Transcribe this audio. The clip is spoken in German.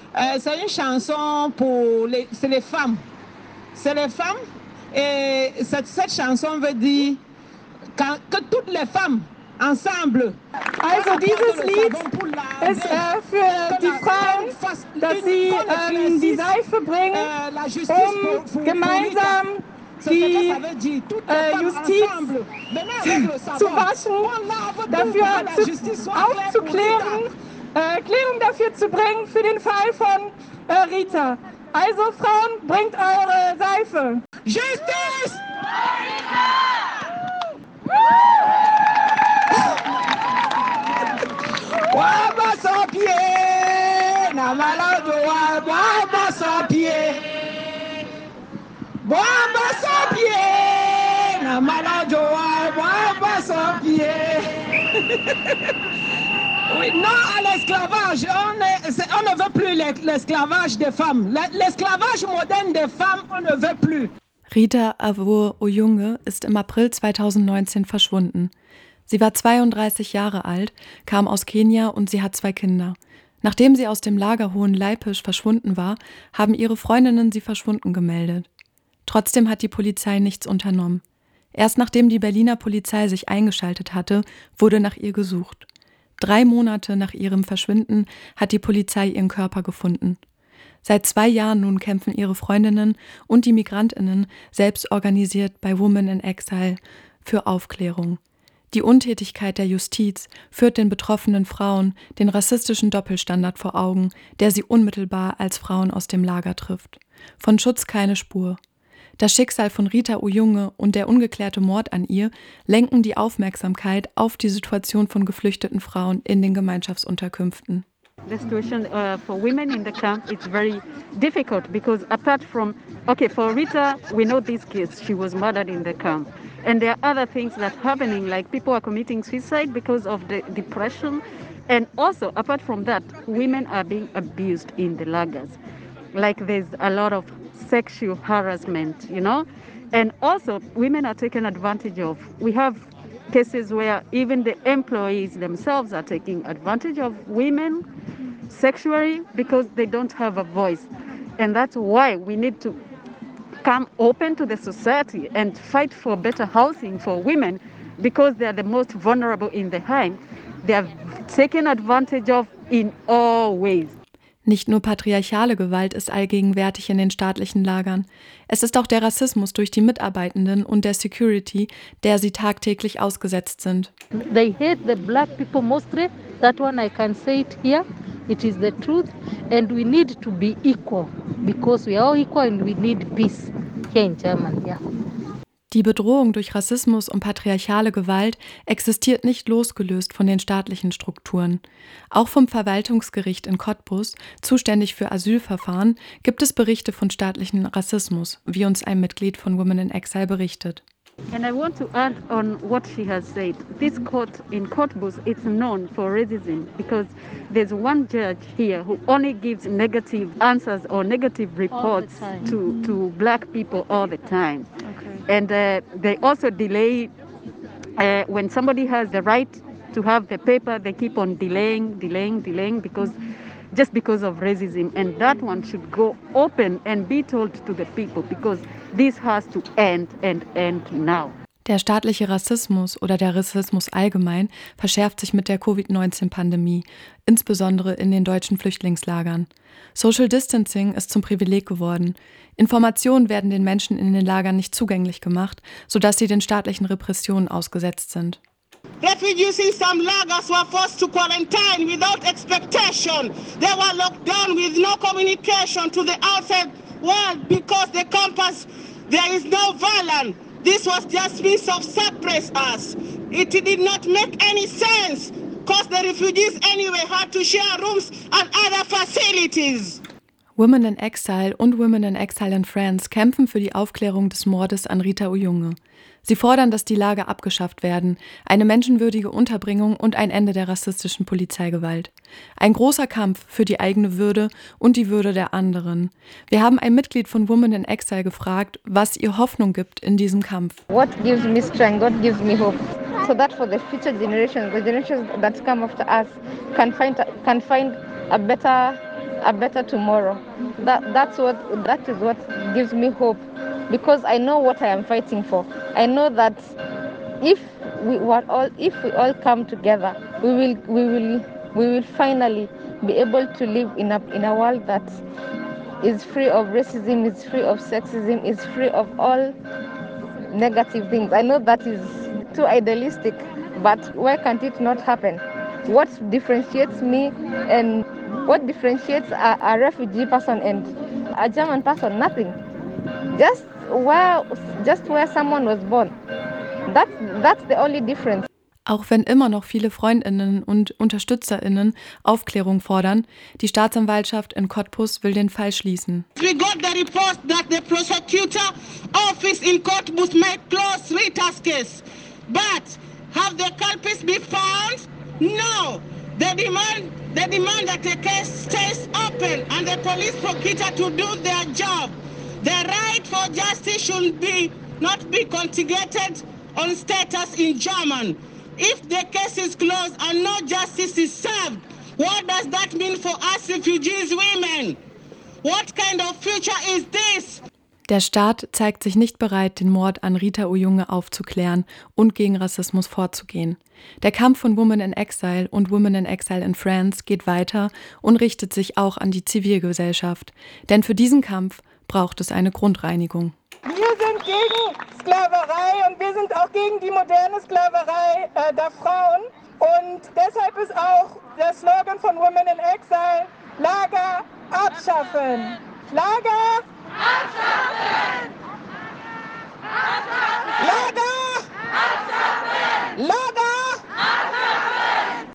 C'est une chanson pour c'est les femmes. C'est les femmes et cette chanson veut dire que toutes les femmes ensemble. Also dieses Lied ist für die Frauen, dass sie die Seife bringen, gemeinsam die Justiz zu waschen, dafür aufzuklären, Klärung dafür zu bringen für den Fall von Rita. Also Frauen, bringt eure Seife. Justice! Waba sapie, na malado waba sapie. Waba sapie, na malado waba sapie. Oui, non à l'esclavage. On ne veut plus l'esclavage des femmes. L'esclavage moderne des femmes, on ne veut plus. Rita Avur Oyunge ist im April 2019 verschwunden. Sie war 32 Jahre alt, kam aus Kenia und sie hat 2 Kinder. Nachdem sie aus dem Lager Hohen Leipisch verschwunden war, haben ihre Freundinnen sie verschwunden gemeldet. Trotzdem hat die Polizei nichts unternommen. Erst nachdem die Berliner Polizei sich eingeschaltet hatte, wurde nach ihr gesucht. 3 Monate nach ihrem Verschwinden hat die Polizei ihren Körper gefunden. Seit 2 Jahren nun kämpfen ihre Freundinnen und die MigrantInnen selbst organisiert bei Women in Exile für Aufklärung. Die Untätigkeit der Justiz führt den betroffenen Frauen den rassistischen Doppelstandard vor Augen, der sie unmittelbar als Frauen aus dem Lager trifft. Von Schutz keine Spur. Das Schicksal von Rita Oyunge und der ungeklärte Mord an ihr lenken die Aufmerksamkeit auf die Situation von geflüchteten Frauen in den Gemeinschaftsunterkünften. The situation for women in the camp is very difficult because apart from, for Rita, we know this case, she was murdered in the camp. And there are other things that are happening, like people are committing suicide because of the depression. And also, apart from that, women are being abused in the lagers. Like there's a lot of sexual harassment, And also, women are taken advantage of. We have cases where even the employees themselves are taking advantage of women sexually because they don't have a voice. And that's why we need to come open to the society and fight for better housing for women because they are the most vulnerable in the home. They are taken advantage of in all ways. Nicht nur patriarchale Gewalt ist allgegenwärtig in den staatlichen Lagern. Es ist auch der Rassismus durch die Mitarbeitenden und der Security, der sie tagtäglich ausgesetzt sind. They hate the black people mostly. That one I can say it here. It is the truth. And we need to be equal because we are all equal and we need peace here in Germany. Yeah. Die Bedrohung durch Rassismus und patriarchale Gewalt existiert nicht losgelöst von den staatlichen Strukturen. Auch vom Verwaltungsgericht in Cottbus, zuständig für Asylverfahren, gibt es Berichte von staatlichem Rassismus, wie uns ein Mitglied von Women in Exile berichtet. And I want to add on what she has said. This court in Cottbus is known for racism because there's one judge here who only gives negative answers or negative reports to black people all the time. Okay. And they also delay when somebody has the right to have the paper, they keep on delaying because of racism. And that one should go open and be told to the people because this has to end now. Der staatliche Rassismus oder der Rassismus allgemein verschärft sich mit der Covid-19-Pandemie, insbesondere in den deutschen Flüchtlingslagern. Social Distancing ist zum Privileg geworden. Informationen werden den Menschen in den Lagern nicht zugänglich gemacht, sodass sie den staatlichen Repressionen ausgesetzt sind. Refugees in some lagers were forced to quarantine without expectation. They were locked down with no communication to the outside world because the campus, there is no violence. This was just means of suppress us. It did not make any sense because the refugees anyway had to share rooms and other facilities. Women in Exile und Women in Exile in France kämpfen für die Aufklärung des Mordes an Rita Oyunge. Sie fordern, dass die Lager abgeschafft werden, eine menschenwürdige Unterbringung und ein Ende der rassistischen Polizeigewalt. Ein großer Kampf für die eigene Würde und die Würde der anderen. Wir haben ein Mitglied von Women in Exile gefragt, was ihr Hoffnung gibt in diesem Kampf. What gives me strength? What gives me hope? So that for the future generations, the generations that come after us, can find a better a better tomorrow. That is what gives me hope, because I know what I am fighting for. I know that if we all come together, we will finally be able to live in a world that is free of racism, is free of sexism, is free of all negative things. I know that is too idealistic, but why can't it not happen? What differentiates me and what differentiates a refugee person and a German person? Nothing. Just where someone was born. That's the only difference. Auch wenn immer noch viele Freundinnen und UnterstützerInnen Aufklärung fordern, die Staatsanwaltschaft in Cottbus will den Fall schließen. We got the report that the prosecutor office in Cottbus might close Rita's case. But have the culprits been found? No. They demand that the case stays open and the police prosecutor to do their job. The right for justice should not be contingent on status in German. If the case is closed and no justice is served, what does that mean for us refugees women? What kind of future is this? Der Staat zeigt sich nicht bereit, den Mord an Rita Oyunge aufzuklären und gegen Rassismus vorzugehen. Der Kampf von Women in Exile und Women in Exile in France geht weiter und richtet sich auch an die Zivilgesellschaft. Denn für diesen Kampf braucht es eine Grundreinigung. Wir sind gegen Sklaverei und wir sind auch gegen die moderne Sklaverei der Frauen. Und deshalb ist auch der Slogan von Women in Exile: Lager abschaffen. Lager abschaffen. Lager abschaffen. Lager